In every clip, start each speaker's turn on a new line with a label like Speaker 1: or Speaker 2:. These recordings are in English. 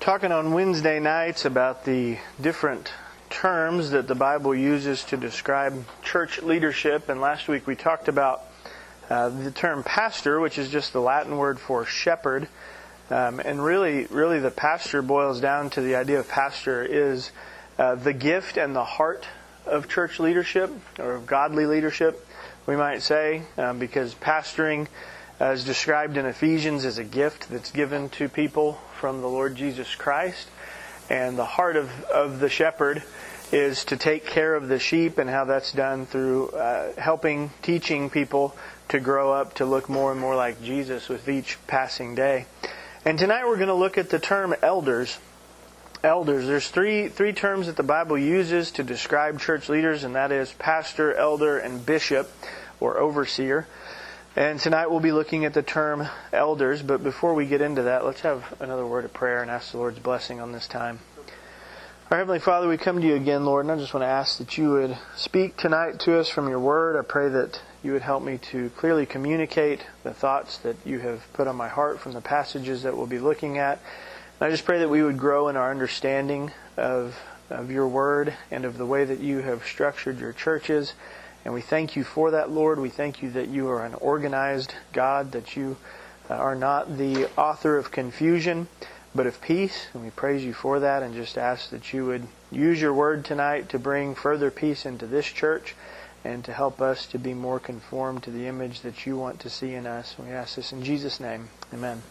Speaker 1: talking on Wednesday nights about the different terms that the Bible uses to describe church leadership. And last week we talked about the term pastor, which is just the Latin word for shepherd. And really the pastor boils down to the idea of pastor is the gift and the heart of church leadership, or of godly leadership, we might say, because pastoring is described in Ephesians as a gift that's given to people from the Lord Jesus Christ. And the heart of the shepherd is to take care of the sheep, and how that's done through helping, teaching people to grow up to look more and more like Jesus with each passing day. And tonight we're going to look at the term elders. Elders. There's three terms that the Bible uses to describe church leaders, and that is pastor, elder, and bishop, or overseer. And tonight we'll be looking at the term elders. But before we get into that, let's have another word of prayer and ask the Lord's blessing on this time. Our Heavenly Father, we come to you again, Lord, and I just want to ask that you would speak tonight to us from your word. I pray that you would help me to clearly communicate the thoughts that you have put on my heart from the passages that we'll be looking at. And I just pray that we would grow in our understanding of your word and of the way that you have structured your churches. And we thank you for that, Lord. We thank you that you are an organized God, that you are not the author of confusion, but of peace. And we praise you for that, and just ask that you would use your word tonight to bring further peace into this church and to help us to be more conformed to the image that you want to see in us. We ask this in Jesus' name. Amen.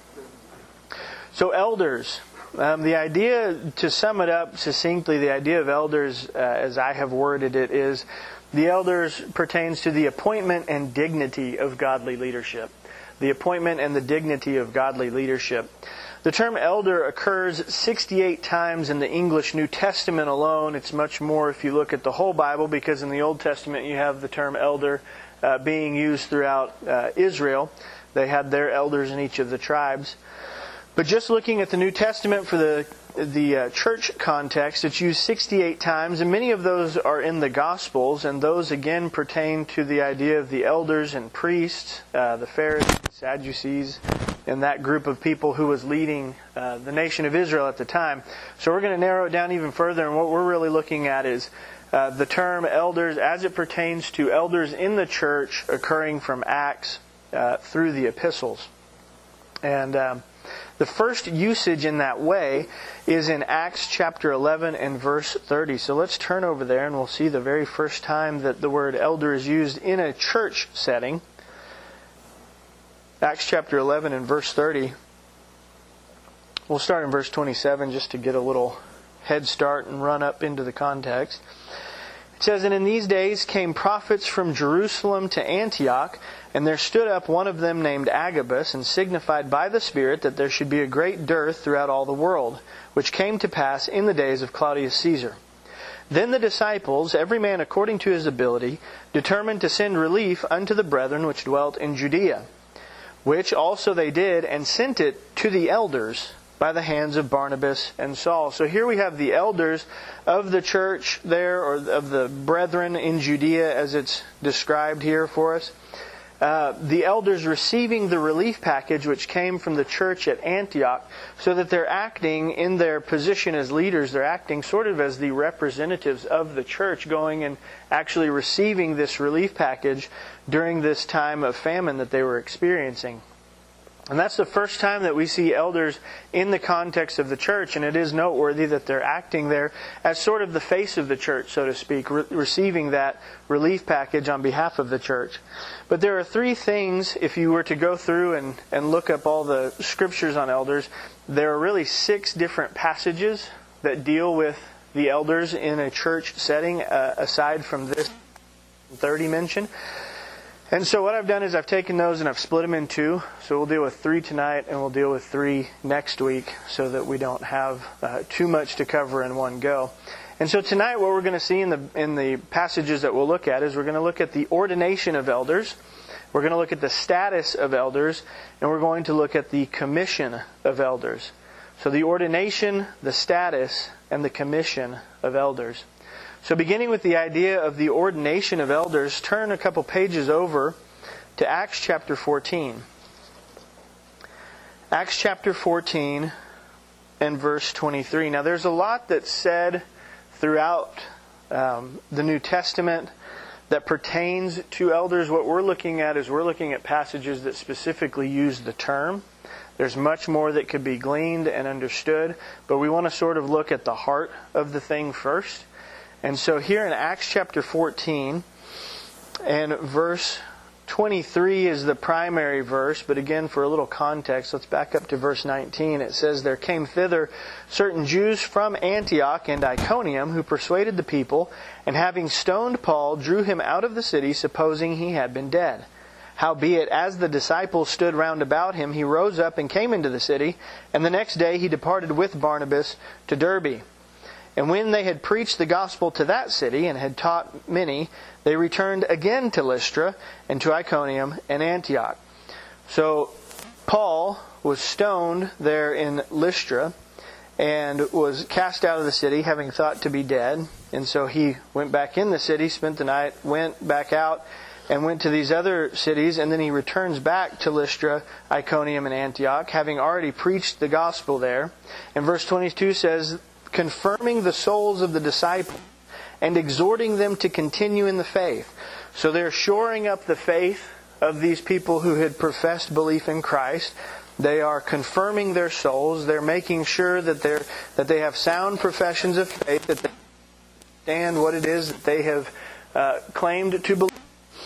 Speaker 1: So elders, the idea, to sum it up succinctly, the idea of elders, as I have worded it, is the elders pertains to the appointment and dignity of godly leadership. The appointment and the dignity of godly leadership. The term elder occurs 68 times in the English New Testament alone. It's much more if you look at the whole Bible, because in the Old Testament you have the term elder being used throughout Israel. They had their elders in each of the tribes. But just looking at the New Testament for the church context, it's used 68 times, and many of those are in the Gospels, and those again pertain to the idea of the elders and priests, the Pharisees, Sadducees, and that group of people who was leading the nation of Israel at the time. So we're going to narrow it down even further, and what we're really looking at is the term elders as it pertains to elders in the church occurring from Acts through the epistles. And the first usage in that way is in Acts chapter 11 and verse 30. So let's turn over there and we'll see the very first time that the word elder is used in a church setting. Acts chapter 11 and verse 30. We'll start in verse 27 just to get a little head start and run up into the context. It says, "And in these days came prophets from Jerusalem to Antioch, and there stood up one of them named Agabus, and signified by the Spirit that there should be a great dearth throughout all the world, which came to pass in the days of Claudius Caesar. Then the disciples, every man according to his ability, determined to send relief unto the brethren which dwelt in Judea, which also they did, and sent it to the elders by the hands of Barnabas and Saul." So here we have the elders of the church there, or of the brethren in Judea as it's described here for us. The elders receiving the relief package which came from the church at Antioch, so that they're acting in their position as leaders. They're acting sort of as the representatives of the church, going and actually receiving this relief package during this time of famine that they were experiencing. And that's the first time that we see elders in the context of the church, and it is noteworthy that they're acting there as sort of the face of the church, so to speak, receiving that relief package on behalf of the church. But there are three things, if you were to go through and look up all the scriptures on elders, there are really 6 different passages that deal with the elders in a church setting, aside from this 30 mention. And so what I've done is I've taken those and I've split them in 2. So we'll deal with 3 tonight and we'll deal with 3 next week, so that we don't have too much to cover in one go. And so tonight what we're going to see in the passages that we'll look at is we're going to look at the ordination of elders, we're going to look at the status of elders, and we're going to look at the commission of elders. So the ordination, the status, and the commission of elders. So beginning with the idea of the ordination of elders, turn a couple pages over to Acts chapter 14. Acts chapter 14, and verse 23. Now there's a lot that's said throughout the New Testament that pertains to elders. What we're looking at is we're looking at passages that specifically use the term. There's much more that could be gleaned and understood, but we want to sort of look at the heart of the thing first. And so here in Acts chapter 14 and verse 23 is the primary verse, but again, for a little context, let's back up to verse 19. It says, "There came thither certain Jews from Antioch and Iconium, who persuaded the people, and having stoned Paul, drew him out of the city, supposing he had been dead. Howbeit, as the disciples stood round about him, he rose up and came into the city, and the next day he departed with Barnabas to Derbe. And when they had preached the gospel to that city, and had taught many, they returned again to Lystra, and to Iconium, and Antioch." So, Paul was stoned there in Lystra, and was cast out of the city, having thought to be dead. And so he went back in the city, spent the night, went back out, and went to these other cities, and then he returns back to Lystra, Iconium, and Antioch, having already preached the gospel there. And verse 22 says, "Confirming the souls of the disciples, and exhorting them to continue in the faith." So they're shoring up the faith of these people who had professed belief in Christ. They are confirming their souls. They're making sure that they have sound professions of faith, that they understand what it is that they have claimed to believe,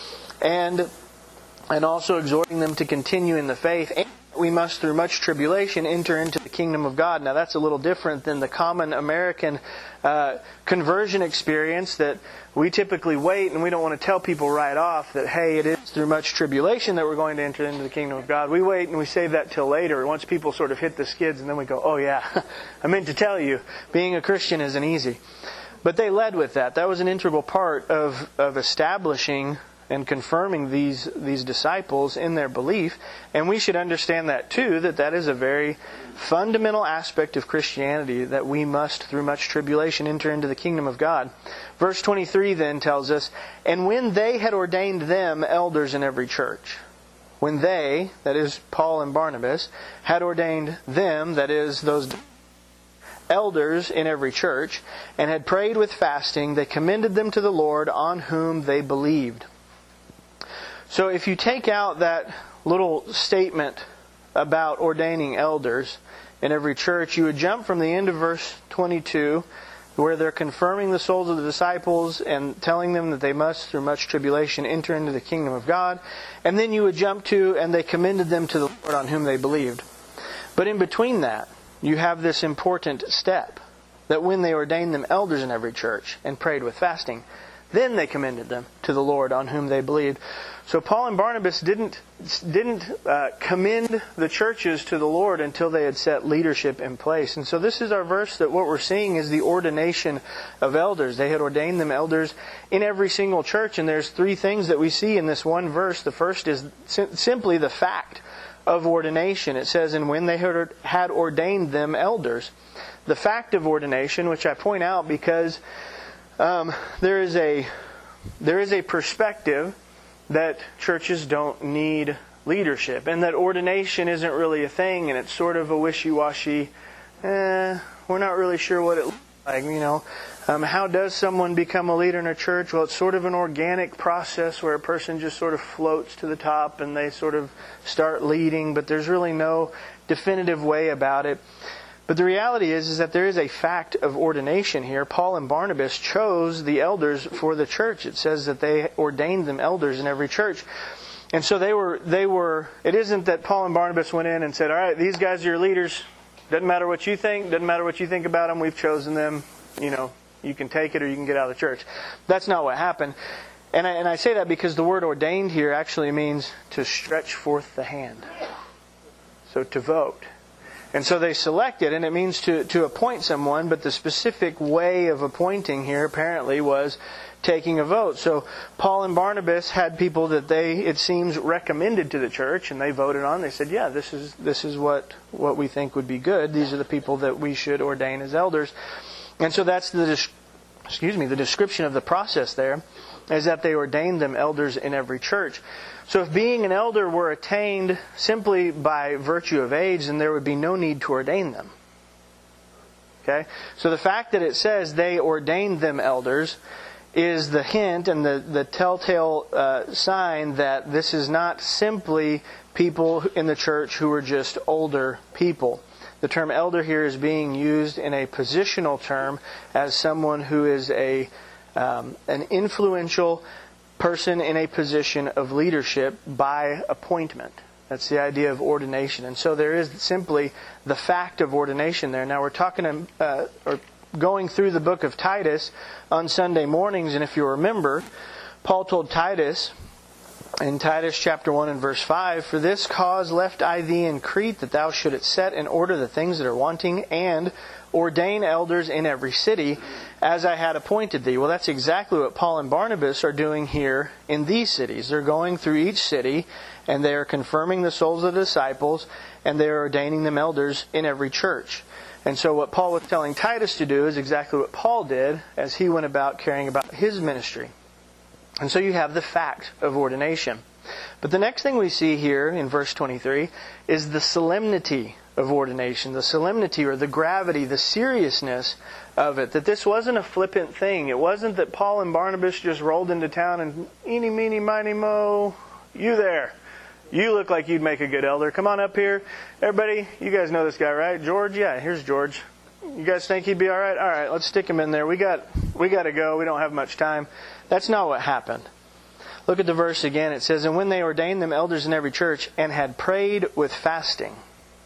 Speaker 1: and also exhorting them to continue in the faith. And we must, through much tribulation, enter into the kingdom of God. Now that's a little different than the common American conversion experience, that we typically wait, and we don't want to tell people right off that, hey, it is through much tribulation that we're going to enter into the kingdom of God. We wait and we save that till later, once people sort of hit the skids, and then we go, oh yeah, I meant to tell you, being a Christian isn't easy. But they led with that. That was an integral part of establishing and confirming these disciples in their belief. And we should understand that too, that is a very fundamental aspect of Christianity, that we must, through much tribulation, enter into the kingdom of God. Verse 23 then tells us, "And when they had ordained them elders in every church." When they, that is Paul and Barnabas, had ordained them, that is those elders in every church, and had prayed with fasting, they commended them to the Lord, on whom they believed. So if you take out that little statement about ordaining elders in every church, you would jump from the end of verse 22, where they're confirming the souls of the disciples and telling them that they must, through much tribulation, enter into the kingdom of God. And then you would jump to, "And they commended them to the Lord, on whom they believed." But in between that, you have this important step, that when they ordained them elders in every church and prayed with fasting, then they commended them to the Lord, on whom they believed. So Paul and Barnabas didn't commend the churches to the Lord until they had set leadership in place. And so this is our verse, that what we're seeing is the ordination of elders. They had ordained them elders in every single church. And there's three things that we see in this one verse. The first is simply the fact of ordination. It says, "And when they had ordained them elders." The fact of ordination, which I point out because there is a perspective that churches don't need leadership, and that ordination isn't really a thing, and it's sort of a wishy-washy, we're not really sure what it looks like, how does someone become a leader in a church? Well, it's sort of an organic process where a person just sort of floats to the top and they sort of start leading, but there's really no definitive way about it. But the reality is that there is a fact of ordination here. Paul and Barnabas chose the elders for the church. It says that they ordained them elders in every church. And so they were, it isn't that Paul and Barnabas went in and said, all right, these guys are your leaders. Doesn't matter what you think. Doesn't matter what you think about them. We've chosen them. You can take it or you can get out of the church. That's not what happened. And I say that because the word ordained here actually means to stretch forth the hand. So to vote. And so they selected, and it means to appoint someone, but the specific way of appointing here apparently was taking a vote. So Paul and Barnabas had people that they, it seems, recommended to the church, and they voted on. They said, yeah, this is what we think would be good. These are the people that we should ordain as elders. And so that's the description of the process there, is that they ordained them elders in every church. So if being an elder were attained simply by virtue of age, then there would be no need to ordain them. Okay? So the fact that it says they ordained them elders is the hint and the telltale sign that this is not simply people in the church who are just older people. The term elder here is being used in a positional term as someone who is an influential person in a position of leadership by appointment. That's the idea of ordination. And so there is simply the fact of ordination there. Now we're talking or going through the book of Titus on Sunday mornings, and if you remember, Paul told Titus in Titus chapter 1 and verse 5, "For this cause left I thee in Crete, that thou shouldest set in order the things that are wanting, and ordain elders in every city, as I had appointed thee." Well, that's exactly what Paul and Barnabas are doing here in these cities. They're going through each city, and they are confirming the souls of the disciples, and they are ordaining them elders in every church. And so what Paul was telling Titus to do is exactly what Paul did as he went about carrying about his ministry. And so you have the fact of ordination. But the next thing we see here in verse 23 is the solemnity of ordination. The solemnity or the gravity, the seriousness of it. That this wasn't a flippant thing. It wasn't that Paul and Barnabas just rolled into town and eeny, meeny, miny, mo, you there. You look like you'd make a good elder. Come on up here. Everybody, you guys know this guy, right? George? Yeah, here's George. You guys think he'd be all right? All right, let's stick him in there. We got to go. We don't have much time. That's not what happened. Look at the verse again. It says, "And when they ordained them elders in every church, and had prayed with fasting,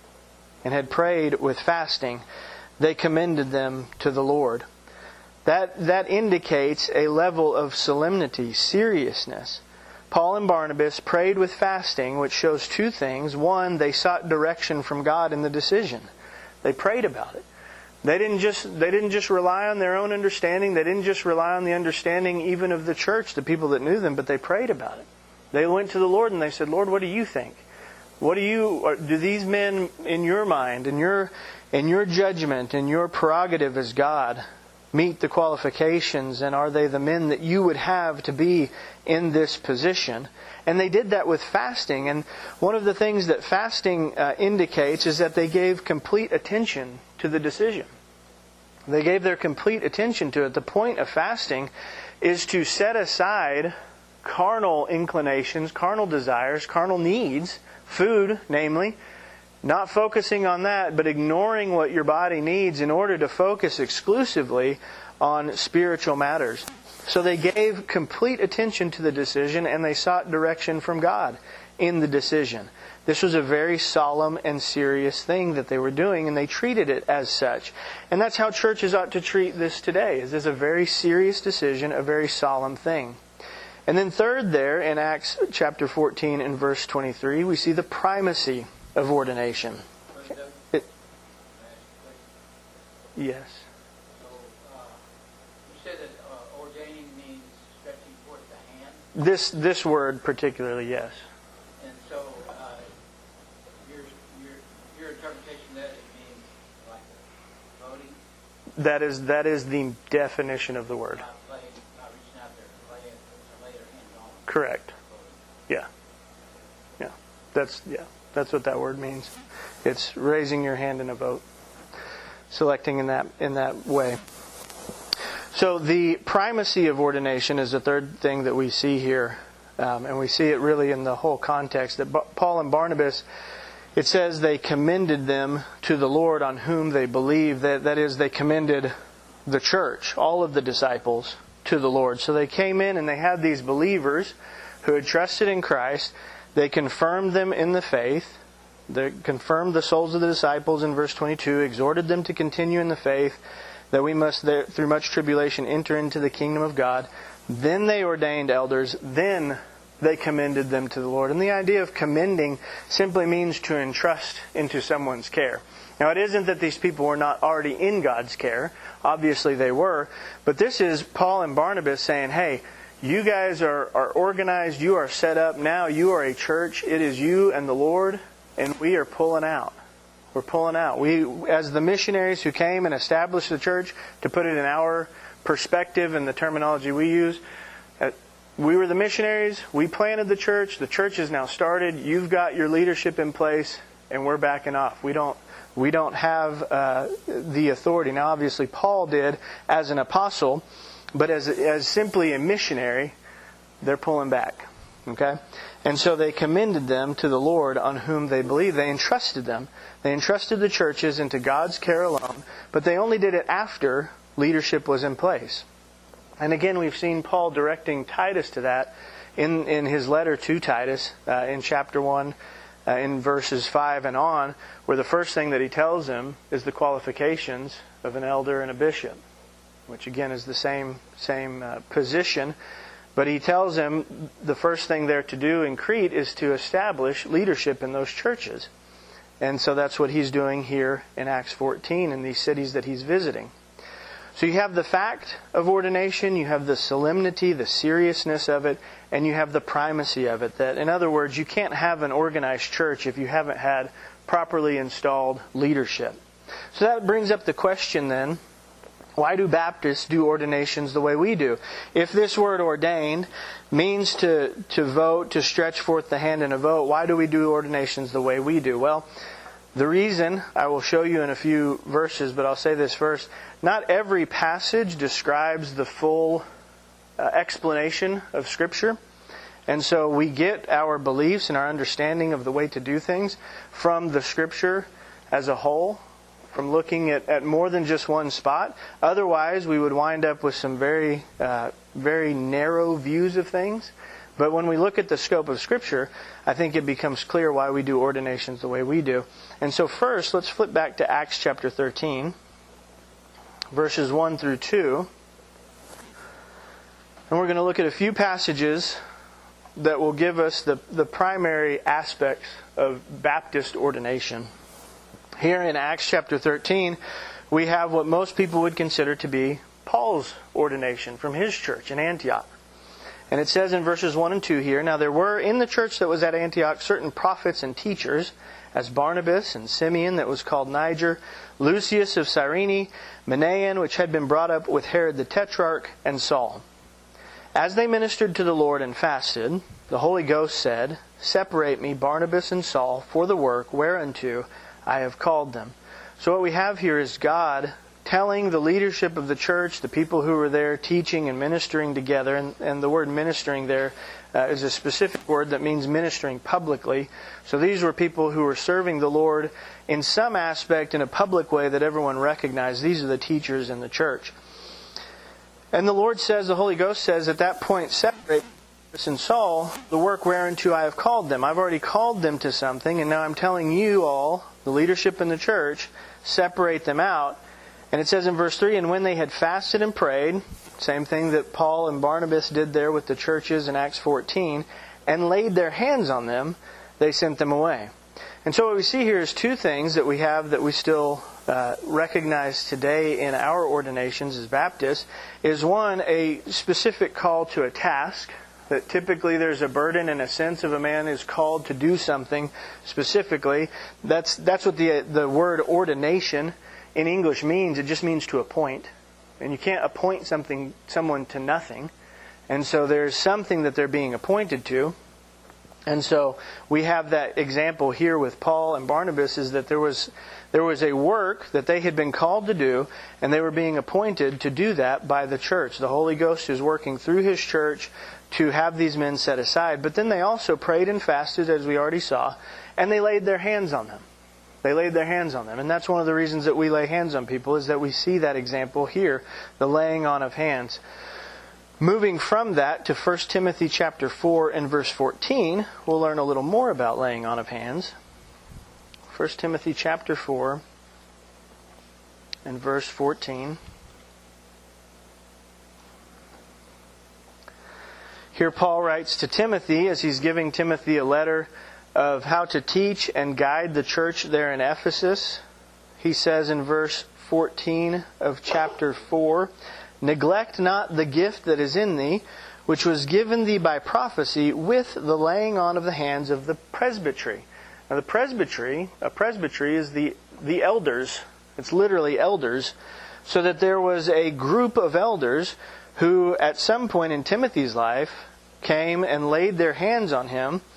Speaker 1: they commended them to the Lord." That indicates a level of solemnity, seriousness. Paul and Barnabas prayed with fasting, which shows two things. One, they sought direction from God in the decision. They prayed about it. They didn't just rely on their own understanding. They didn't just rely on the understanding even of the church, the people that knew them, but they prayed about it. They went to the Lord and they said, "Lord, what do you think? Do these men in your mind, in your judgment, in your prerogative as God, meet the qualifications, and are they the men that you would have to be in this position?" And they did that with fasting. And one of the things that fasting indicates is that they gave complete attention to the decision. They gave their complete attention to it. The point of fasting is to set aside carnal inclinations, carnal desires, carnal needs, food, namely, not focusing on that, but ignoring what your body needs in order to focus exclusively on spiritual matters. So they gave complete attention to the decision, and they sought direction from God in the decision. This was a very solemn and serious thing that they were doing, and they treated it as such. And that's how churches ought to treat this today. This is a very serious decision, a very solemn thing. And then third there, in Acts chapter 14 and verse 23, we see the primacy of ordination. Yes. This word particularly, yes.
Speaker 2: And so your interpretation of that, it means like voting?
Speaker 1: That is the definition of the word.
Speaker 2: Not reaching out there to lay their hands on them.
Speaker 1: Correct. Yeah. That's what that word means. It's raising your hand in a vote. Selecting in that way. So the primacy of ordination is the third thing that we see here. And we see it really in the whole context. That Paul and Barnabas, it says they commended them to the Lord on whom they believed. That is, they commended the church, all of the disciples, to the Lord. So they came in and they had these believers who had trusted in Christ. They confirmed them in the faith. They confirmed the souls of the disciples in verse 22, exhorted them to continue in the faith, that we must, through much tribulation, enter into the kingdom of God. Then they ordained elders. Then they commended them to the Lord. And the idea of commending simply means to entrust into someone's care. Now, it isn't that these people were not already in God's care. Obviously they were. But this is Paul and Barnabas saying, hey, you guys are organized. You are set up. Now you are a church. It is you and the Lord. And we are pulling out. We're pulling out. We, as the missionaries who came and established the church, to put it in our perspective and the terminology we use, we were the missionaries. We planted the church. The church is now started. You've got your leadership in place. and we're backing off. We don't have the authority. Now, obviously, Paul did as an apostle, but as simply a missionary, they're pulling back. Okay? And so they commended them to the Lord on whom they believed. They entrusted them. They entrusted the churches into God's care alone, but they only did it after leadership was in place. And again, we've seen Paul directing Titus to that in his letter to Titus in chapter 1, in verses 5 and on, where the first thing that he tells him is the qualifications of an elder and a bishop, which again is the same position. But he tells him the first thing they're to do in Crete is to establish leadership in those churches. And so that's what he's doing here in Acts 14 in these cities that he's visiting. So you have the fact of ordination, you have the solemnity, the seriousness of it, and you have the primacy of it. That, in other words, you can't have an organized church if you haven't had properly installed leadership. So that brings up the question then, why do Baptists do ordinations the way we do? If this word ordained means to vote, to stretch forth the hand in a vote, why do we do ordinations the way we do? Well, the reason I will show you in a few verses, but I'll say this first. Not every passage describes the full explanation of Scripture. And so we get our beliefs and our understanding of the way to do things from the Scripture as a whole, from looking at more than just one spot. Otherwise, we would wind up with some very narrow views of things. But when we look at the scope of Scripture, I think it becomes clear why we do ordinations the way we do. And so first, let's flip back to Acts chapter 13, verses 1 through 2. And we're going to look at a few passages that will give us the primary aspects of Baptist ordination. Here in Acts chapter 13, we have what most people would consider to be Paul's ordination from his church in Antioch. And it says in verses 1 and 2 here, Now there were in the church that was at Antioch certain prophets and teachers, as Barnabas and Simeon that was called Niger, Lucius of Cyrene, Manaen, which had been brought up with Herod the Tetrarch, and Saul. As they ministered to the Lord and fasted, the Holy Ghost said, Separate me, Barnabas and Saul, for the work whereunto I have called them. So what we have here is God telling the leadership of the church, the people who were there teaching and ministering together, and the word ministering there is a specific word that means ministering publicly. So these were people who were serving the Lord in some aspect in a public way that everyone recognized. These are the teachers in the church. And the Lord says, the Holy Ghost says at that point, separate Barnabas and Saul, the work whereunto I have called them. I've already called them to something, and now I'm telling you all, the leadership in the church, separate them out. And it says in verse 3, And when they had fasted and prayed, same thing that Paul and Barnabas did there with the churches in Acts 14, and laid their hands on them, they sent them away. And so what we see here is two things that we have that we still recognize today in our ordinations as Baptists. Is one, a specific call to a task, that typically there's a burden and a sense of a man is called to do something specifically. That's what the word ordination in English means. It just means to appoint. And you can't appoint someone to nothing. And so there's something that they're being appointed to. And so we have that example here with Paul and Barnabas, is that there was a work that they had been called to do, and they were being appointed to do that by the church. The Holy Ghost is working through His church to have these men set aside. But then they also prayed and fasted, as we already saw, and they laid their hands on them. They laid their hands on them. And that's one of the reasons that we lay hands on people, is that we see that example here, the laying on of hands. Moving from that to 1 Timothy chapter 4 and verse 14, we'll learn a little more about laying on of hands. 1 Timothy chapter 4 and verse 14. Here Paul writes to Timothy, as he's giving Timothy a letter of how to teach and guide the church there in Ephesus. He says in verse 14 of chapter 4, Neglect not the gift that is in thee, which was given thee by prophecy, with the laying on of the hands of the presbytery. Now a presbytery is the elders. It's literally elders. So that there was a group of elders who at some point in Timothy's life came and laid their hands on him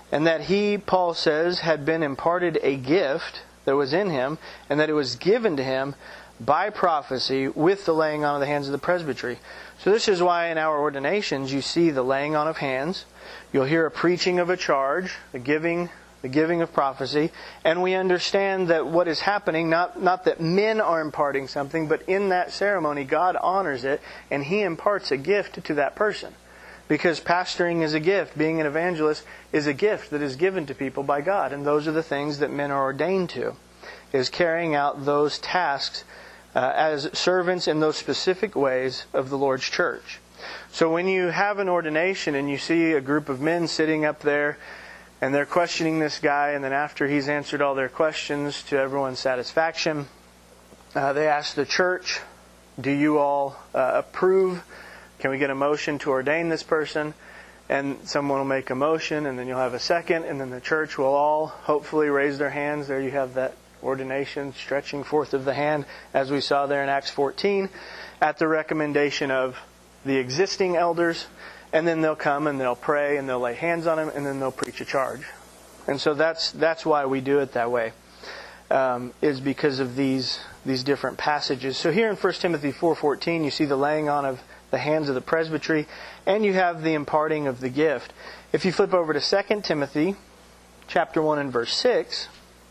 Speaker 1: and that he, Paul says, had been imparted a gift that was in him, and that it was given to him by prophecy with the laying on of the hands of the presbytery. So this is why in our ordinations you see the laying on of hands. You'll hear a preaching of a charge, the giving of prophecy, and we understand that what is happening, not that men are imparting something, but in that ceremony God honors it, and He imparts a gift to that person. Because pastoring is a gift, being an evangelist is a gift that is given to people by God, and those are the things that men are ordained to, is carrying out those tasks as servants in those specific ways of the Lord's church. So when you have an ordination and you see a group of men sitting up there and they're questioning this guy, and then after he's answered all their questions to everyone's satisfaction, they ask the church, do you all approve? Can we get a motion to ordain this person? And someone will make a motion, and then you'll have a second, and then the church will all hopefully raise their hands. There you have that ordination, stretching forth of the hand, as we saw there in Acts 14, at the recommendation of the existing elders, and then they'll come and they'll pray and they'll lay hands on them, and then they'll preach a charge. And so that's why we do it that way, is because of these different passages. So here in 1 Timothy 4:14, you see the laying on of the hands of the presbytery, and you have the imparting of the gift. If you flip over to 2 Timothy chapter 1 and verse 6,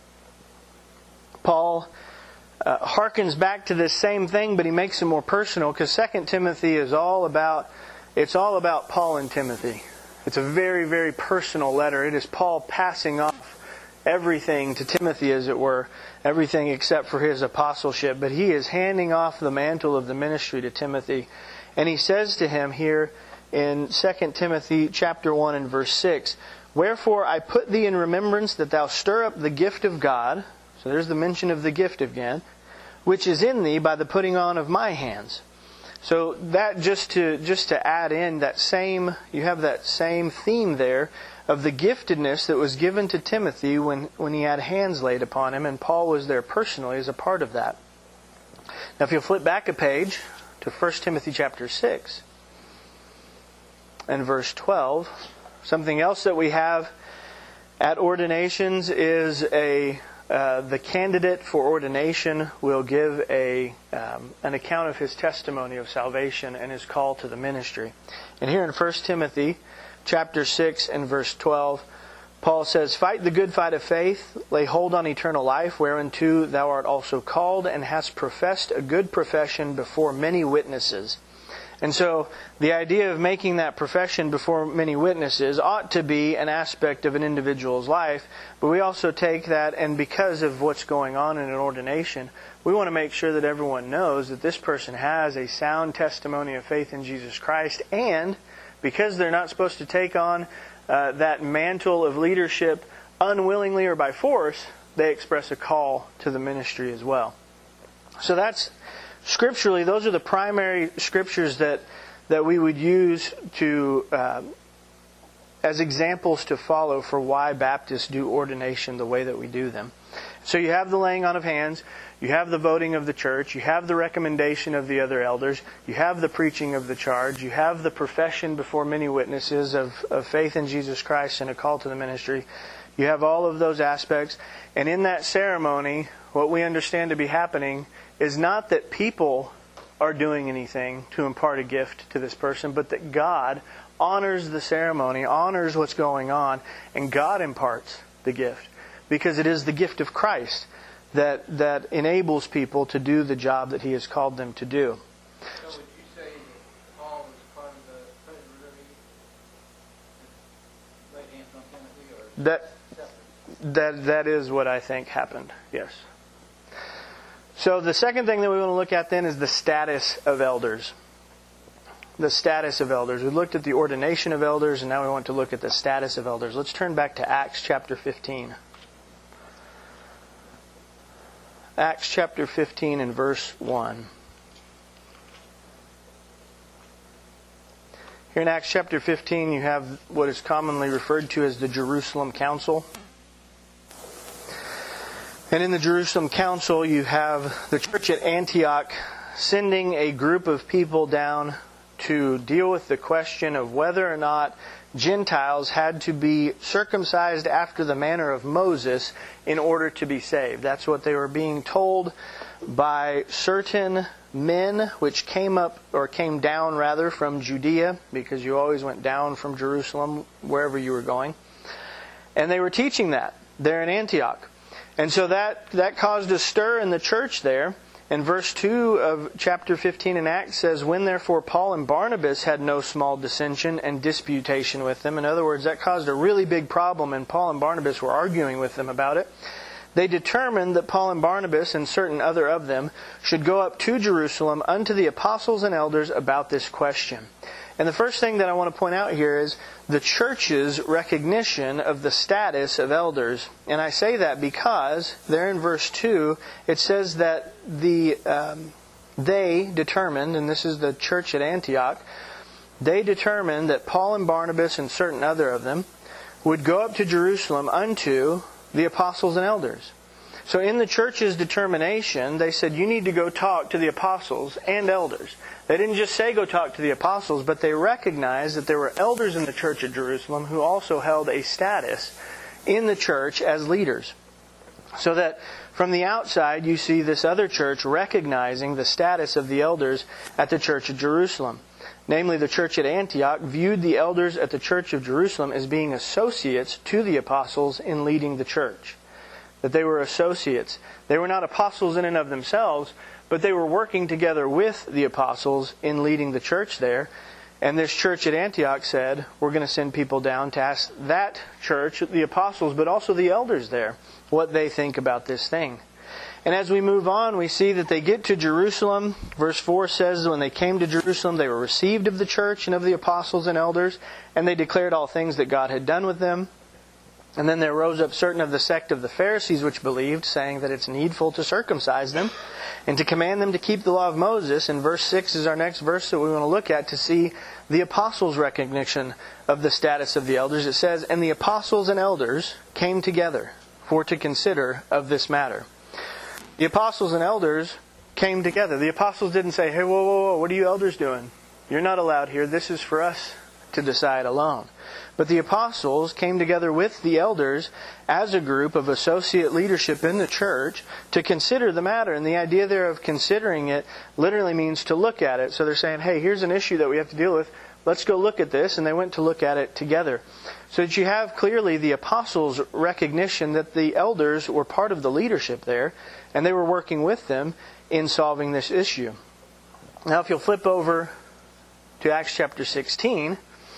Speaker 1: Paul harkens back to this same thing, but he makes it more personal, because 2 Timothy is all about Paul and Timothy. It's a very, very personal letter. It is Paul passing off everything to Timothy, as it were, everything except for his apostleship. But he is handing off the mantle of the ministry to Timothy. And he says to him here in 2 Timothy chapter 1 and verse 6, "Wherefore I put thee in remembrance that thou stir up the gift of God," so there's the mention of the gift again, "which is in thee by the putting on of my hands." So that just to add in that same, you have that same theme there of the giftedness that was given to Timothy when he had hands laid upon him, and Paul was there personally as a part of that. Now if you'll flip back a page to 1 Timothy chapter 6 and verse 12, something else that we have at ordinations is the candidate for ordination will give an account of his testimony of salvation and his call to the ministry. And here in 1 Timothy chapter 6 and verse 12, Paul says, "Fight the good fight of faith, lay hold on eternal life, whereunto thou art also called, and hast professed a good profession before many witnesses." And so the idea of making that profession before many witnesses ought to be an aspect of an individual's life, but we also take that, and because of what's going on in an ordination, we want to make sure that everyone knows that this person has a sound testimony of faith in Jesus Christ, and because they're not supposed to take on that mantle of leadership unwillingly or by force, they express a call to the ministry as well. So that's scripturally, those are the primary scriptures that we would use to as examples to follow for why Baptists do ordination the way that we do them. So you have the laying on of hands, you have the voting of the church, you have the recommendation of the other elders, you have the preaching of the charge, you have the profession before many witnesses of faith in Jesus Christ and a call to the ministry. You have all of those aspects, and in that ceremony, what we understand to be happening is not that people are doing anything to impart a gift to this person, but that God honors the ceremony, honors what's going on, and God imparts the gift. Because it is the gift of Christ that enables people to do the job that He has called them to do.
Speaker 2: So would you say that Paul was part of the presbytery that laid hands on Timothy, or
Speaker 1: That is what I think happened, yes. So the second thing that we want to look at then is the status of elders. The status of elders. We looked at the ordination of elders, and now we want to look at the status of elders. Let's turn back to Acts chapter 15. Acts chapter 15 and verse 1. Here in Acts chapter 15 you have what is commonly referred to as the Jerusalem Council. And in the Jerusalem Council you have the church at Antioch sending a group of people down to deal with the question of whether or not Gentiles had to be circumcised after the manner of Moses in order to be saved. That's what they were being told by certain men which came down rather from Judea, because you always went down from Jerusalem wherever you were going. And they were teaching that there in Antioch. And so that caused a stir in the church there. And verse 2 of chapter 15 in Acts says, "When therefore Paul and Barnabas had no small dissension and disputation with them," in other words, that caused a really big problem, and Paul and Barnabas were arguing with them about it, "they determined that Paul and Barnabas and certain other of them should go up to Jerusalem unto the apostles and elders about this question." And the first thing that I want to point out here is the church's recognition of the status of elders. And I say that because there in verse 2, it says that they determined, and this is the church at Antioch, they determined that Paul and Barnabas and certain other of them would go up to Jerusalem unto the apostles and elders. So in the church's determination, they said, you need to go talk to the apostles and elders. They didn't just say go talk to the apostles, but they recognized that there were elders in the church at Jerusalem who also held a status in the church as leaders. So that from the outside, you see this other church recognizing the status of the elders at the church at Jerusalem. Namely, the church at Antioch viewed the elders at the church of Jerusalem as being associates to the apostles in leading the church. That they were associates. They were not apostles in and of themselves, but they were working together with the apostles in leading the church there. And this church at Antioch said, we're going to send people down to ask that church, the apostles, but also the elders there, what they think about this thing. And as we move on, we see that they get to Jerusalem. Verse 4 says, when they came to Jerusalem, they were received of the church and of the apostles and elders, and they declared all things that God had done with them. And then there rose up certain of the sect of the Pharisees which believed, saying that it's needful to circumcise them and to command them to keep the law of Moses. And verse 6 is our next verse that we want to look at to see the apostles' recognition of the status of the elders. It says, and the apostles and elders came together for to consider of this matter. The apostles and elders came together. The apostles didn't say, hey, whoa, what are you elders doing? You're not allowed here. This is for us to decide alone. But the apostles came together with the elders as a group of associate leadership in the church to consider the matter. And the idea there of considering it literally means to look at it. So they're saying, hey, here's an issue that we have to deal with. Let's go look at this. And they went to look at it together. So that you have clearly the apostles' recognition that the elders were part of the leadership there. And they were working with them in solving this issue. Now if you'll flip over to Acts chapter 16...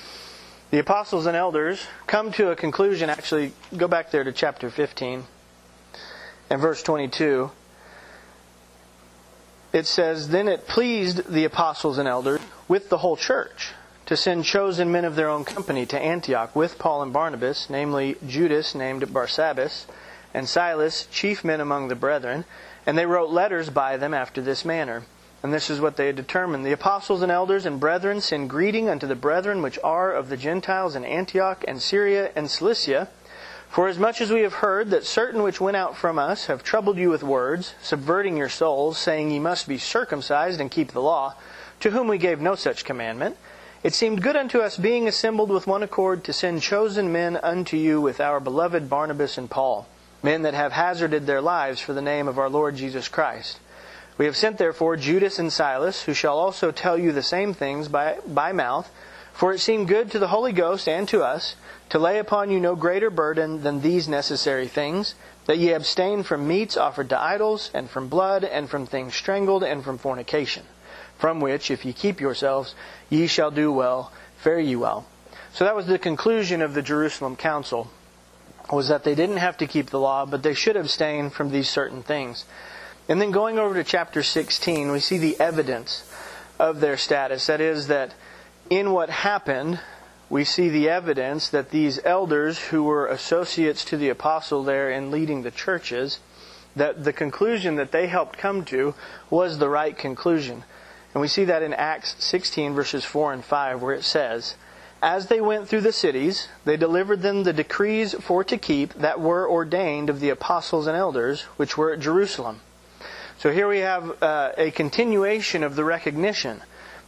Speaker 1: the apostles and elders come to a conclusion. Actually, go back there to chapter 15 and verse 22. It says, then it pleased the apostles and elders with the whole church to send chosen men of their own company to Antioch with Paul and Barnabas, namely Judas named Barsabbas, and Silas, chief men among the brethren. And they wrote letters by them after this manner. And this is what they had determined. The apostles and elders and brethren send greeting unto the brethren which are of the Gentiles in Antioch and Syria and Cilicia. For as much as we have heard that certain which went out from us have troubled you with words, subverting your souls, saying ye must be circumcised and keep the law, to whom we gave no such commandment, it seemed good unto us, being assembled with one accord, to send chosen men unto you with our beloved Barnabas and Paul, men that have hazarded their lives for the name of our Lord Jesus Christ. We have sent therefore Judas and Silas, who shall also tell you the same things by mouth, for it seemed good to the Holy Ghost and to us to lay upon you no greater burden than these necessary things, that ye abstain from meats offered to idols, and from blood, and from things strangled, and from fornication, from which, if ye keep yourselves, ye shall do well, fare ye well. So that was the conclusion of the Jerusalem Council, was that they didn't have to keep the law, but they should abstain from these certain things. And then going over to chapter 16, we see the evidence of their status. That is, that in what happened, we see the evidence that these elders who were associates to the apostle there in leading the churches, that the conclusion that they helped come to was the right conclusion. And we see that in Acts 16 verses 4 and 5 where it says, as they went through the cities, they delivered them the decrees for to keep that were ordained of the apostles and elders which were at Jerusalem. So here we have a continuation of the recognition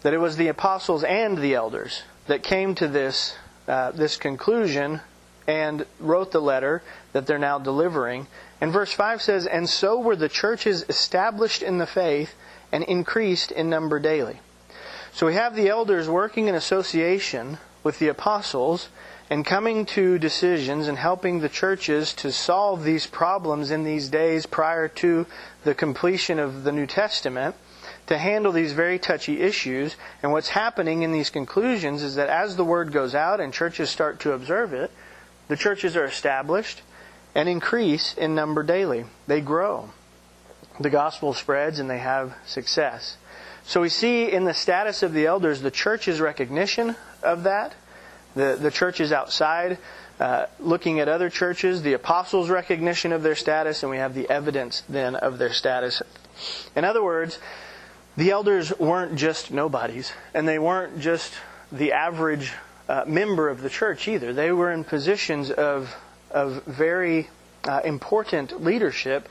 Speaker 1: that it was the apostles and the elders that came to this conclusion and wrote the letter that they're now delivering. And verse 5 says, "And so were the churches established in the faith and increased in number daily." So we have the elders working in association with the apostles and coming to decisions and helping the churches to solve these problems in these days prior to the completion of the New Testament, to handle these very touchy issues. And what's happening in these conclusions is that as the word goes out and churches start to observe it, the churches are established and increase in number daily. They grow. The gospel spreads and they have success. So we see in the status of the elders the church's recognition of that. The churches outside looking at other churches, the apostles' recognition of their status, and we have the evidence then of their status. In other words, the elders weren't just nobodies, and they weren't just the average member of the church either. They were in positions of very important leadership,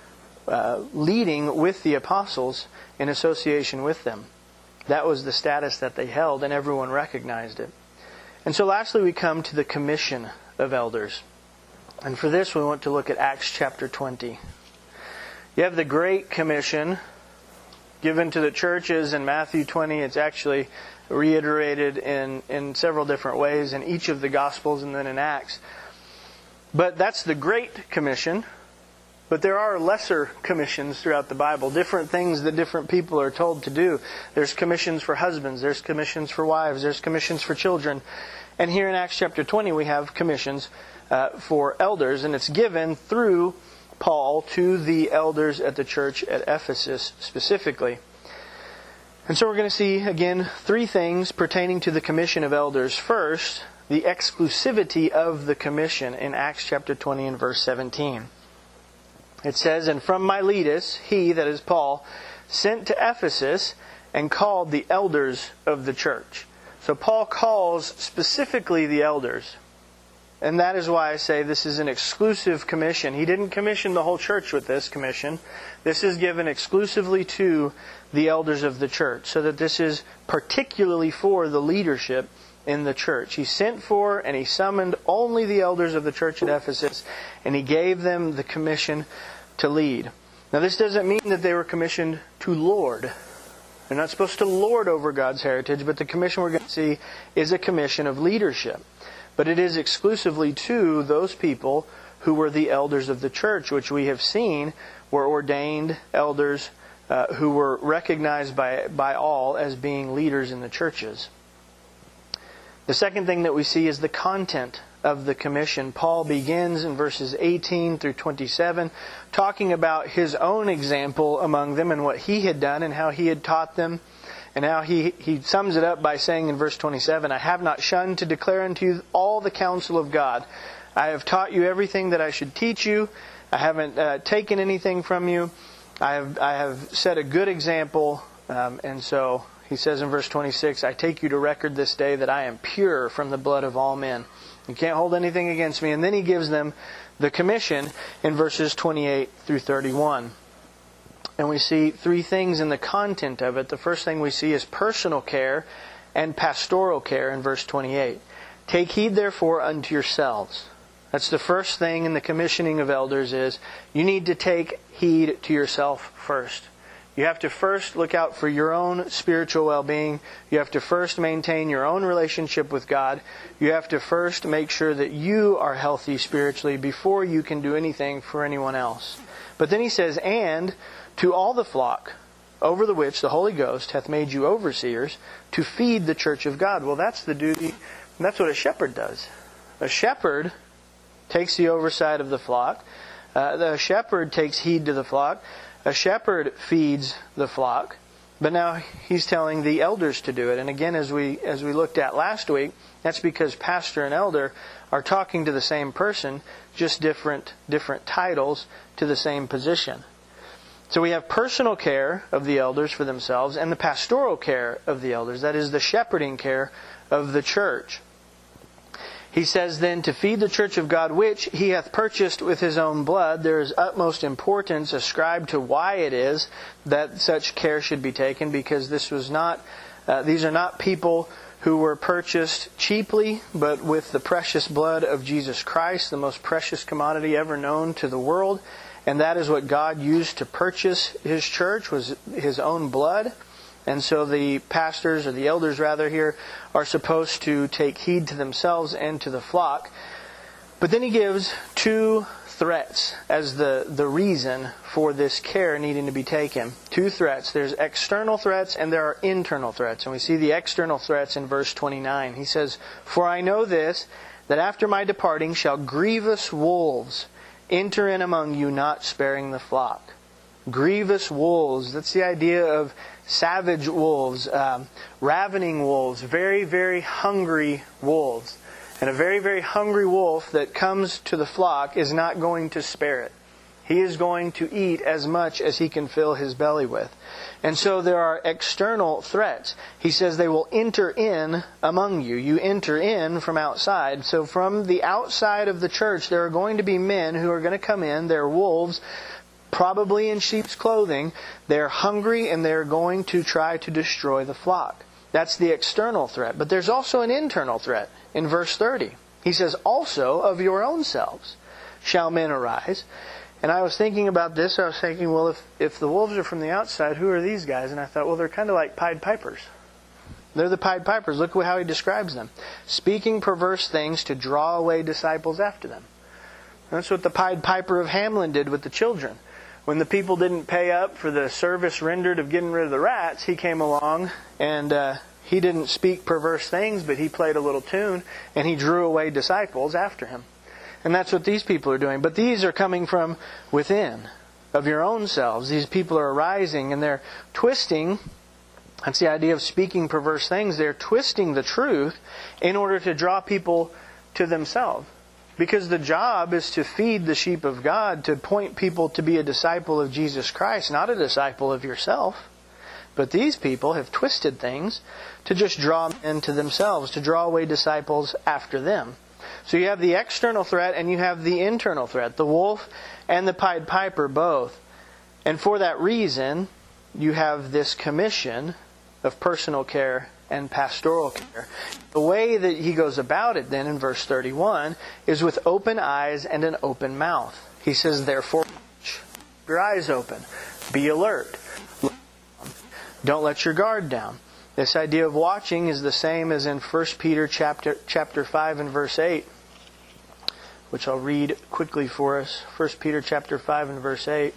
Speaker 1: leading with the apostles in association with them. That was the status that they held, and everyone recognized it. And so lastly, we come to the commission of elders. And for this, we want to look at Acts chapter 20. You have the Great Commission given to the churches in Matthew 20. It's actually reiterated in several different ways in each of the Gospels and then in Acts. But that's the Great Commission. But there are lesser commissions throughout the Bible, different things that different people are told to do. There's commissions for husbands, there's commissions for wives, there's commissions for children. And here in Acts chapter 20 we have commissions for elders, and it's given through Paul to the elders at the church at Ephesus specifically. And so we're going to see again three things pertaining to the commission of elders. First, the exclusivity of the commission in Acts chapter 20 and verse 17. It says, "And from Miletus, he," that is Paul, "sent to Ephesus and called the elders of the church." So Paul calls specifically the elders. And that is why I say this is an exclusive commission. He didn't commission the whole church with this commission. This is given exclusively to the elders of the church, so that this is particularly for the leadership in the church. He sent for and he summoned only the elders of the church at Ephesus, and he gave them the commission to lead. Now this doesn't mean that they were commissioned to lord. They're not supposed to lord over God's heritage, but the commission we're going to see is a commission of leadership. But it is exclusively to those people who were the elders of the church, which we have seen were ordained elders who were recognized by all as being leaders in the churches. The second thing that we see is the content of the commission. Paul begins in verses 18 through 27 talking about his own example among them and what he had done and how he had taught them. And now he sums it up by saying in verse 27, "I have not shunned to declare unto you all the counsel of God. I have taught you everything that I should teach you. I haven't taken anything from you. I have set a good example." And so he says in verse 26, "I take you to record this day that I am pure from the blood of all men. You can't hold anything against me." And then he gives them the commission in verses 28 through 31. And we see three things in the content of it. The first thing we see is personal care and pastoral care in verse 28. "Take heed therefore unto yourselves." That's the first thing in the commissioning of elders is you need to take heed to yourself first. You have to first look out for your own spiritual well-being. You have to first maintain your own relationship with God. You have to first make sure that you are healthy spiritually before you can do anything for anyone else. But then he says, "And to all the flock, over the which the Holy Ghost hath made you overseers, to feed the church of God." Well, that's the duty, and that's what a shepherd does. A shepherd takes the oversight of the flock. The shepherd takes heed to the flock. A shepherd feeds the flock. But now he's telling the elders to do it. And again, as we looked at last week, that's because pastor and elder are talking to the same person, just different titles to the same position. So we have personal care of the elders for themselves and the pastoral care of the elders. That is the shepherding care of the church. He says then, to feed the church of God, which He hath purchased with His own blood. There is utmost importance ascribed to why it is that such care should be taken, because this was not, these are not people who were purchased cheaply, but with the precious blood of Jesus Christ, the most precious commodity ever known to the world. And that is what God used to purchase His church, was His own blood. And so the pastors, or the elders rather here, are supposed to take heed to themselves and to the flock. But then he gives two threats as the reason for this care needing to be taken. Two threats. There's external threats and there are internal threats. And we see the external threats in verse 29. He says, "For I know this, that after my departing shall grievous wolves enter in among you, not sparing the flock." Grievous wolves. That's the idea of savage wolves, ravening wolves, very, very hungry wolves. And a very, very hungry wolf that comes to the flock is not going to spare it. He is going to eat as much as he can fill his belly with. And so there are external threats. He says they will enter in among you. You enter in from outside. So from the outside of the church, there are going to be men who are going to come in. They're wolves, probably in sheep's clothing. They're hungry and they're going to try to destroy the flock. That's the external threat. But there's also an internal threat. In verse 30, he says, "Also of your own selves shall men arise." And I was thinking about this. I was thinking, well, if the wolves are from the outside, who are these guys? And I thought, well, they're kind of like Pied Pipers. They're the Pied Pipers. Look how he describes them. "Speaking perverse things to draw away disciples after them." And that's what the Pied Piper of Hamelin did with the children. When the people didn't pay up for the service rendered of getting rid of the rats, he came along and he didn't speak perverse things, but he played a little tune and he drew away disciples after him. And that's what these people are doing. But these are coming from within, of your own selves. These people are arising and they're twisting. That's the idea of speaking perverse things. They're twisting the truth in order to draw people to themselves. Because the job is to feed the sheep of God, to point people to be a disciple of Jesus Christ, not a disciple of yourself. But these people have twisted things to just draw men to themselves, to draw away disciples after them. So you have the external threat and you have the internal threat, the wolf and the Pied Piper both. And for that reason, you have this commission of personal care and pastoral care. The way that he goes about it then in verse 31 is with open eyes and an open mouth. He says, "Therefore, keep your eyes open. Be alert. Don't let your guard down." This idea of watching is the same as in 1 Peter chapter 5 and verse 8, which I'll read quickly for us. 1 Peter chapter 5 and verse 8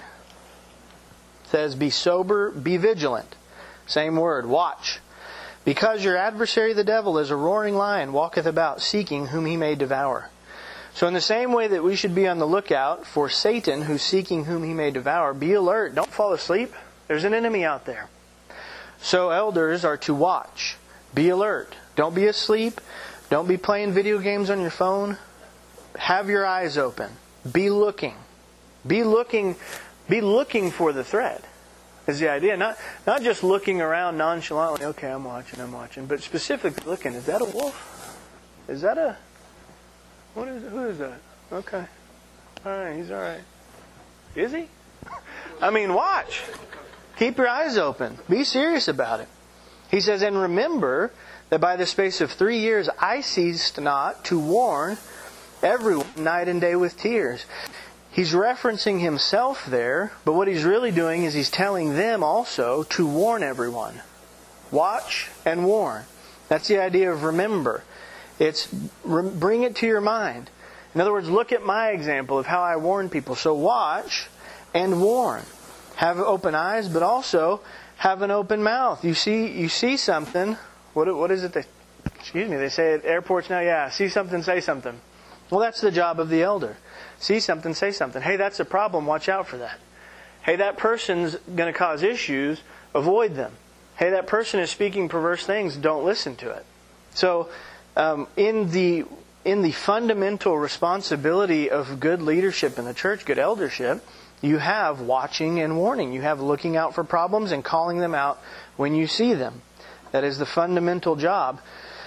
Speaker 1: says, "Be sober, be vigilant." Same word, watch. "Because your adversary the devil is a roaring lion, walketh about, seeking whom he may devour." So in the same way that we should be on the lookout for Satan, who's seeking whom he may devour, be alert. Don't fall asleep. There's an enemy out there. So elders are to watch. Be alert. Don't be asleep. Don't be playing video games on your phone. Have your eyes open. Be looking. Be looking for the threat. Is the idea. Not just looking around nonchalantly, okay, I'm watching. But specifically looking, is that a wolf? Is that a... who is that? Okay. Alright, he's alright. Is he? I mean, watch. Keep your eyes open. Be serious about it. He says, "And remember that by the space of 3 years I ceased not to warn everyone night and day with tears." He's referencing himself there, but what he's really doing is he's telling them also to warn everyone. Watch and warn. That's the idea of remember. It's bring it to your mind. In other words, look at my example of how I warn people. So watch and warn. Have open eyes, but also have an open mouth. You see something. What is it? They say at airports now. Yeah, see something, say something. Well, that's the job of the elder. See something, say something. Hey, that's a problem. Watch out for that. Hey, that person's going to cause issues. Avoid them. Hey, that person is speaking perverse things. Don't listen to it. So, in the fundamental responsibility of good leadership in the church, good eldership, you have watching and warning. You have looking out for problems and calling them out when you see them. That is the fundamental job.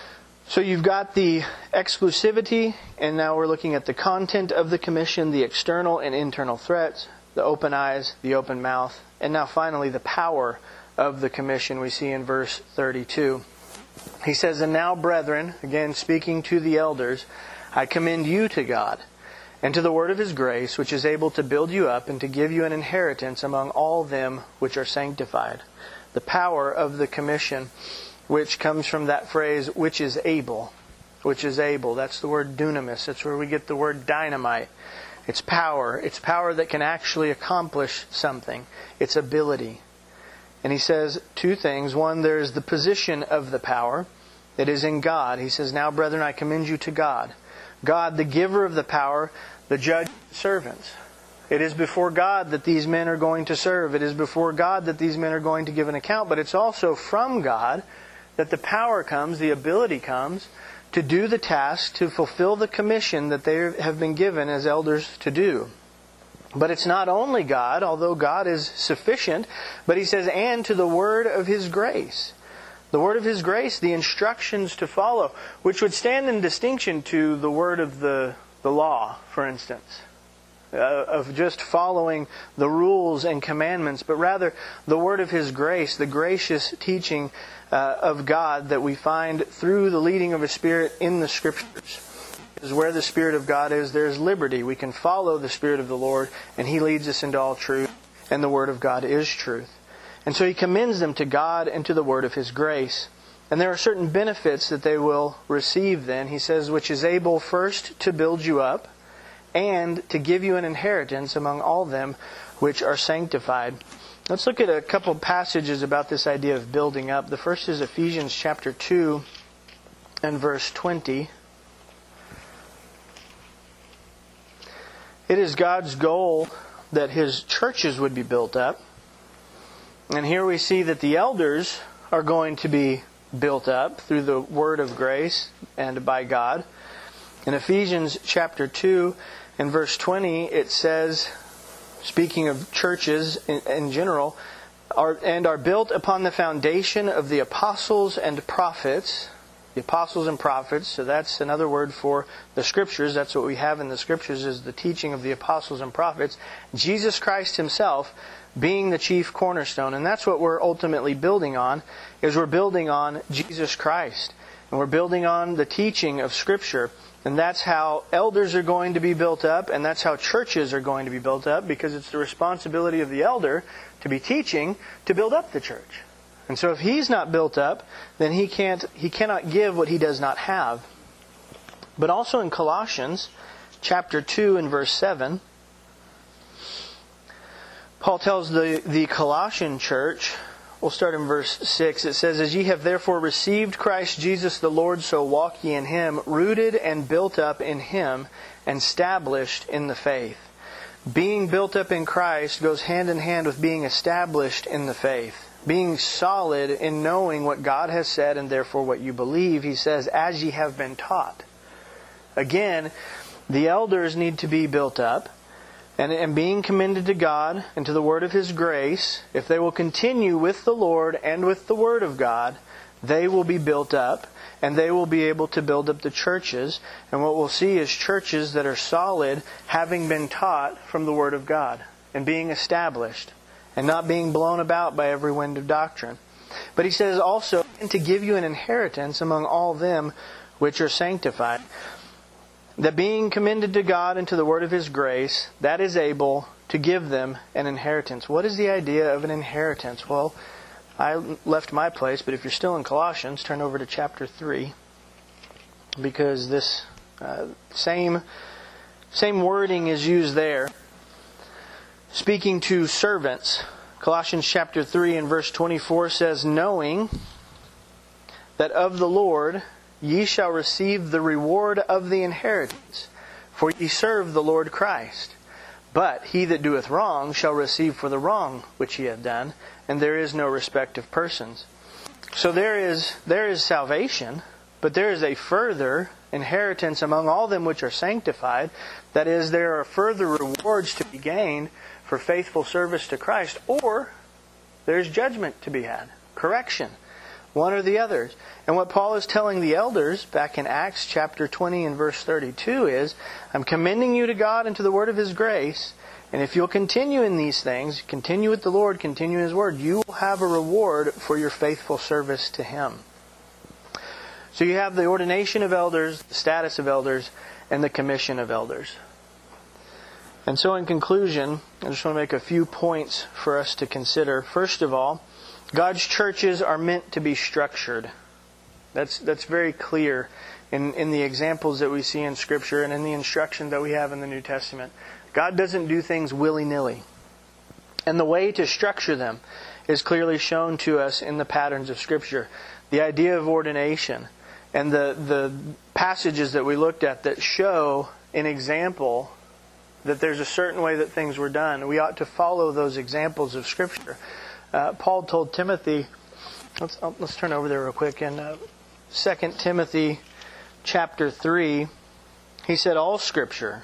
Speaker 1: So you've got the exclusivity, and now we're looking at the content of the commission, the external and internal threats, the open eyes, the open mouth, and now finally the power of the commission we see in verse 32. He says, "And now, brethren," again speaking to the elders, "I commend you to God, and to the word of His grace, which is able to build you up and to give you an inheritance among all them which are sanctified." The power of the commission, which comes from that phrase, which is able. Which is able. That's the word dunamis. That's where we get the word dynamite. It's power. It's power that can actually accomplish something. It's ability. And he says two things. One, there's the position of the power. It is in God. He says, "Now, brethren, I commend you to God." God, the giver of the power, the judge of the servants. It is before God that these men are going to serve. It is before God that these men are going to give an account. But it's also from God that the power comes, the ability comes, to do the task, to fulfill the commission that they have been given as elders to do. But it's not only God, although God is sufficient, but he says, and to the word of His grace. The word of His grace, the instructions to follow, which would stand in distinction to the word of the law, for instance, of just following the rules and commandments, but rather the word of His grace, the gracious teaching of God that we find through the leading of His Spirit in the Scriptures. Because where the Spirit of God is, there is liberty. We can follow the Spirit of the Lord, and He leads us into all truth, and the Word of God is truth. And so he commends them to God and to the word of His grace. And there are certain benefits that they will receive then. He says, which is able first to build you up and to give you an inheritance among all them which are sanctified. Let's look at a couple passages about this idea of building up. The first is Ephesians chapter 2 and verse 20. It is God's goal that His churches would be built up. And here we see that the elders are going to be built up through the word of grace and by God. In Ephesians chapter 2 and verse 20, it says, speaking of churches in general, are built upon the foundation of the apostles and prophets. The apostles and prophets, so that's another word for the Scriptures. That's what we have in the Scriptures, is the teaching of the apostles and prophets. Jesus Christ Himself being the chief cornerstone. And that's what we're ultimately building on, is we're building on Jesus Christ. And we're building on the teaching of Scripture. And that's how elders are going to be built up, and that's how churches are going to be built up, because it's the responsibility of the elder to be teaching to build up the church. And so if he's not built up, then he cannot give what he does not have. But also in Colossians chapter 2 and verse 7, Paul tells the Colossian church, we'll start in verse 6, it says, "As ye have therefore received Christ Jesus the Lord, so walk ye in Him, rooted and built up in Him, and established in the faith." Being built up in Christ goes hand in hand with being established in the faith. Being solid in knowing what God has said and therefore what you believe. He says, as ye have been taught. Again, the elders need to be built up. And being commended to God and to the word of His grace, if they will continue with the Lord and with the word of God, they will be built up and they will be able to build up the churches. And what we'll see is churches that are solid, having been taught from the word of God and being established and not being blown about by every wind of doctrine. But he says also, and to give you an inheritance among all them which are sanctified. That being commended to God and to the word of His grace, that is able to give them an inheritance. What is the idea of an inheritance? Well, I left my place, but if you're still in Colossians, turn over to chapter 3. Because this same wording is used there. Speaking to servants, Colossians chapter 3 and verse 24 says, "Knowing that of the Lord ye shall receive the reward of the inheritance, for ye serve the Lord Christ. But he that doeth wrong shall receive for the wrong which he hath done, and there is no respect of persons." So there is salvation, but there is a further inheritance among all them which are sanctified. That is, there are further rewards to be gained for faithful service to Christ, or there's judgment to be had, correction. one or the others. And what Paul is telling the elders back in Acts chapter 20 and verse 32 is, I'm commending you to God and to the word of His grace. And if you'll continue in these things, continue with the Lord, continue in His word, you will have a reward for your faithful service to Him. So you have the ordination of elders, the status of elders, and the commission of elders. And so in conclusion, I just want to make a few points for us to consider. First of all, God's churches are meant to be structured. That's very clear in the examples that we see in Scripture and in the instruction that we have in the New Testament. God doesn't do things willy-nilly. And the way to structure them is clearly shown to us in the patterns of Scripture. The idea of ordination and the passages that we looked at that show an example that there's a certain way that things were done. We ought to follow those examples of Scripture. Paul told Timothy, let's turn over there real quick, in 2 Timothy chapter 3, he said, all Scripture,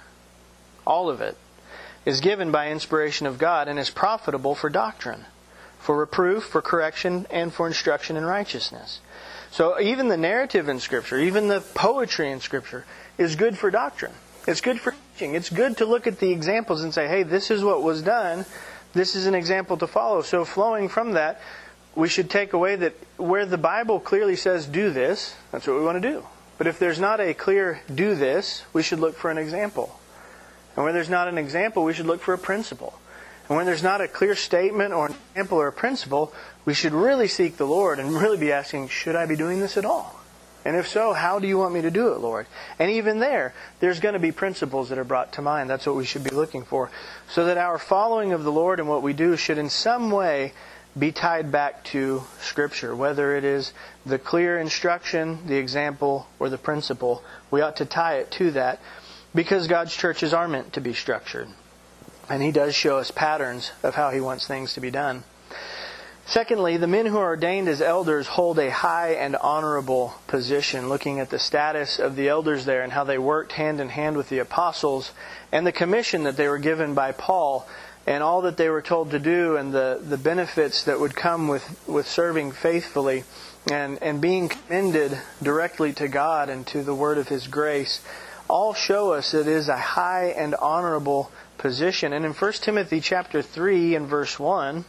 Speaker 1: all of it, is given by inspiration of God and is profitable for doctrine, for reproof, for correction, and for instruction in righteousness. So even the narrative in Scripture, even the poetry in Scripture, is good for doctrine. It's good for teaching. It's good to look at the examples and say, hey, this is what was done. This is an example to follow. So flowing from that, we should take away that where the Bible clearly says do this, that's what we want to do. But if there's not a clear do this, we should look for an example. And where there's not an example, we should look for a principle. And when there's not a clear statement or an example or a principle, we should really seek the Lord and really be asking, should I be doing this at all? And if so, how do you want me to do it, Lord? And even there's going to be principles that are brought to mind. That's what we should be looking for. So that our following of the Lord and what we do should in some way be tied back to Scripture. Whether it is the clear instruction, the example, or the principle, we ought to tie it to that. Because God's churches are meant to be structured. And He does show us patterns of how He wants things to be done. Secondly, the men who are ordained as elders hold a high and honorable position, looking at the status of the elders there and how they worked hand in hand with the apostles and the commission that they were given by Paul and all that they were told to do and the benefits that would come with serving faithfully and being commended directly to God and to the word of His grace. All show us it is a high and honorable position. And in 1 Timothy chapter 3 and verse 1,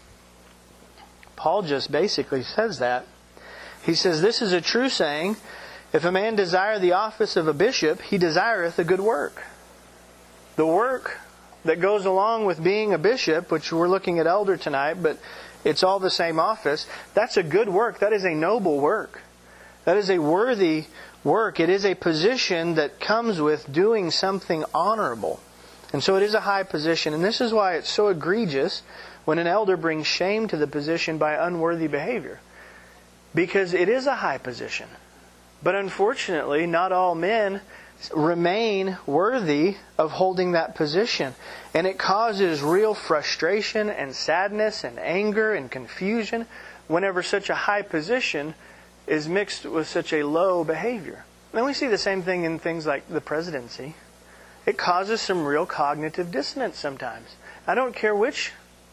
Speaker 1: Paul just basically says that. He says, this is a true saying, if a man desire the office of a bishop, he desireth a good work. The work that goes along with being a bishop, which we're looking at elder tonight, but it's all the same office, that's a good work. That is a noble work. That is a worthy work. It is a position that comes with doing something honorable. And so it is a high position. And this is why it's so egregious when an elder brings shame to the position by unworthy behavior. Because it is a high position. But unfortunately, not all men remain worthy of holding that position. And it causes real frustration and sadness and anger and confusion whenever such a high position is mixed with such a low behavior. And we see the same thing in things like the presidency. It causes some real cognitive dissonance sometimes. I don't care which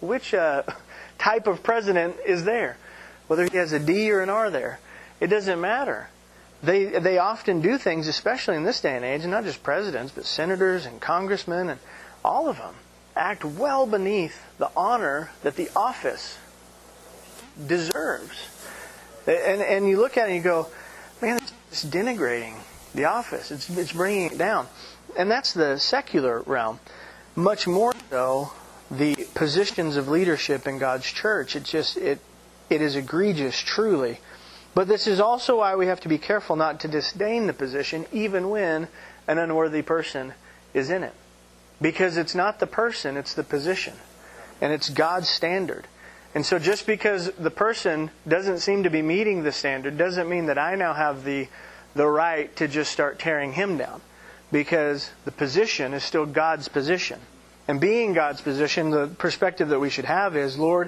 Speaker 1: type of president is there. Whether he has a D or an R there. It doesn't matter. They often do things, especially in this day and age, and not just presidents, but senators and congressmen and all of them, act well beneath the honor that the office deserves. And you look at it and you go, man, it's denigrating the office. It's bringing it down. And that's the secular realm. Much more so, the positions of leadership in God's church. It is egregious, truly. But this is also why we have to be careful not to disdain the position, even when an unworthy person is in it. Because it's not the person, it's the position. And it's God's standard. And so just because the person doesn't seem to be meeting the standard doesn't mean that I now have the right to just start tearing him down. Because the position is still God's position. And being God's position, the perspective that we should have is, Lord,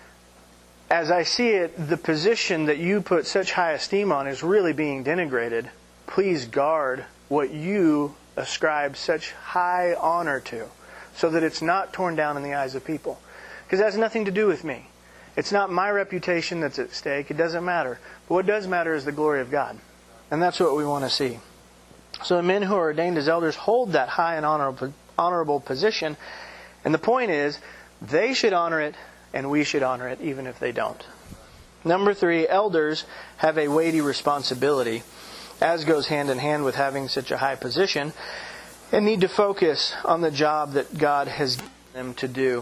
Speaker 1: as I see it, the position that you put such high esteem on is really being denigrated. Please guard what you ascribe such high honor to, so that it's not torn down in the eyes of people. Because it has nothing to do with me. It's not my reputation that's at stake. It doesn't matter. But what does matter is the glory of God. And that's what we want to see. So the men who are ordained as elders hold that high and honorable position. And the point is, they should honor it, and we should honor it, even if they don't. Number 3, elders have a weighty responsibility, as goes hand in hand with having such a high position, and need to focus on the job that God has given them to do.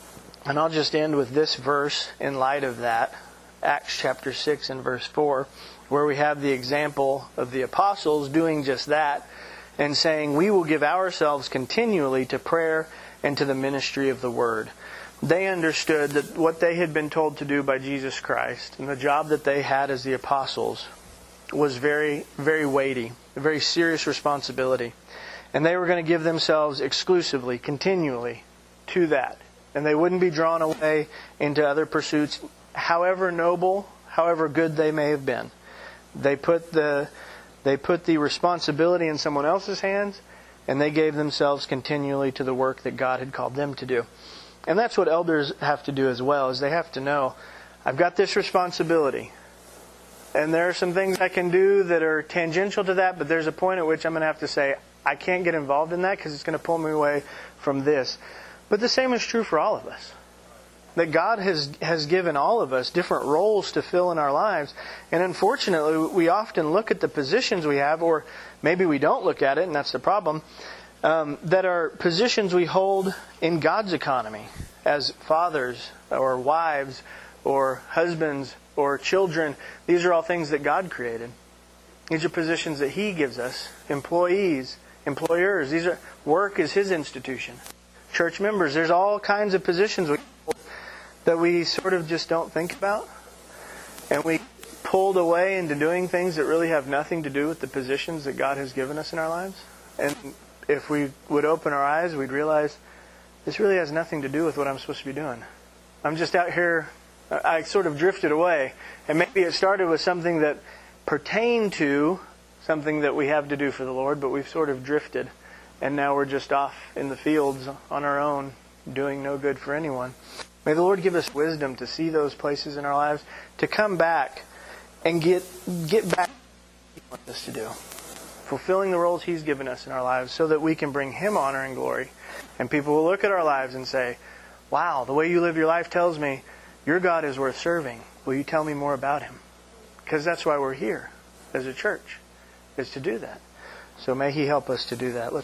Speaker 1: And I'll just end with this verse in light of that. Acts chapter 6 and verse 4, where we have the example of the apostles doing just that and saying, we will give ourselves continually to prayer and to the ministry of the Word. They understood that what they had been told to do by Jesus Christ and the job that they had as the apostles was very, very weighty, a very serious responsibility. And they were going to give themselves exclusively, continually to that. And they wouldn't be drawn away into other pursuits, however noble, however good they may have been. They put the responsibility in someone else's hands, and they gave themselves continually to the work that God had called them to do. And that's what elders have to do as well, is they have to know, I've got this responsibility. And there are some things I can do that are tangential to that, but there's a point at which I'm going to have to say, I can't get involved in that because it's going to pull me away from this. But the same is true for all of us. That God has given all of us different roles to fill in our lives. And unfortunately, we often look at the positions we have, or maybe we don't look at it, and that's the problem, that are positions we hold in God's economy as fathers or wives or husbands or children. These are all things that God created. These are positions that He gives us. Employees, employers. Work is His institution. Church members. There's all kinds of positions that we sort of just don't think about. And we pulled away into doing things that really have nothing to do with the positions that God has given us in our lives. And if we would open our eyes, we'd realize this really has nothing to do with what I'm supposed to be doing. I'm just out here, I sort of drifted away. And maybe it started with something that pertained to something that we have to do for the Lord, but we've sort of drifted. And now we're just off in the fields on our own, doing no good for anyone. May the Lord give us wisdom to see those places in our lives, to come back and get back to what He wants us to do. Fulfilling the roles He's given us in our lives so that we can bring Him honor and glory. And people will look at our lives and say, wow, the way you live your life tells me your God is worth serving. Will you tell me more about Him? Because that's why we're here as a church, is to do that. So may He help us to do that. Let's